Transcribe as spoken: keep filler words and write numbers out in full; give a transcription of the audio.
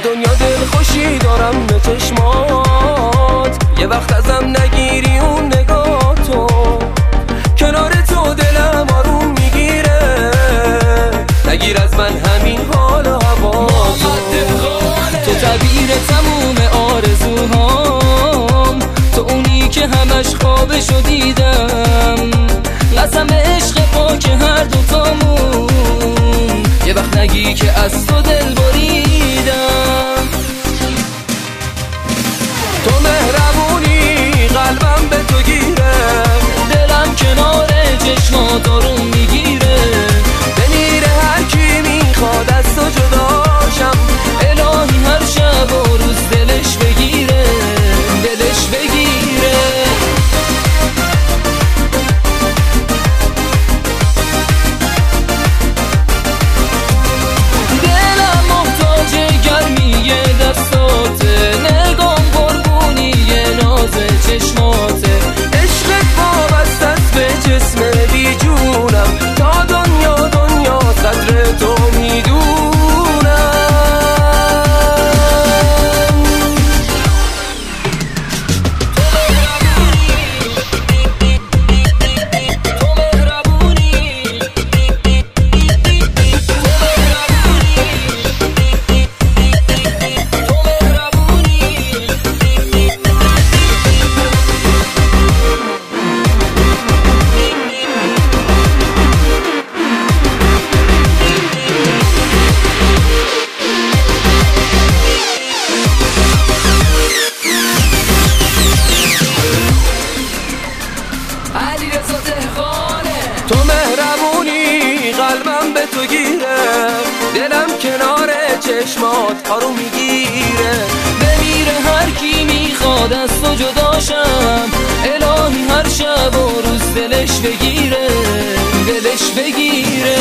دنیا دل خوشی دارم به چشمات، یه وقت ازم نگیری اون نگاه تو، کنار تو دلم آروم میگیره، نگیر از من همین حال و هوا تو تعبیر تموم آرزوهام، تو اونی که همش خوابشو دیدم، قسم عشق پاک هر دوتامون، یه وقت نگی که از تو دل بریدم. تو مهربونی قلبم به تو گیره، دلم کنار چشمات آروم میگیره، بمیره هر کی میخواد از تو جداشم، الهی هر شب و روز دلش بگیره دلش بگیره. دلم محتاج گرمی دستاته، نگام قربونی ناز چشماته، عشقت وابسته است به جسم بی جونم، تا دنیا دنیا صدر تو میدونم. تو مهربونی قلبم به تو گیره، دلم کنار چشمات آروم میگیره، بمیره هر کی میخواد از تو جداشم، الهی هر شب و روز دلش بگیره دلش بگیره.